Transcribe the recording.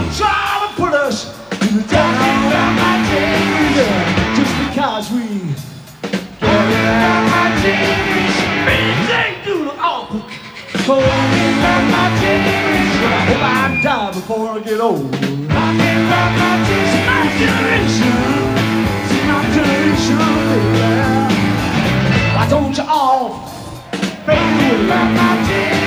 try to put us in the down just because we carry out my generation. They do look awful cold like my generation. I hope I die before I get old. Talking about my generation, it's my generation, baby. Why don't you all fade away like my generation?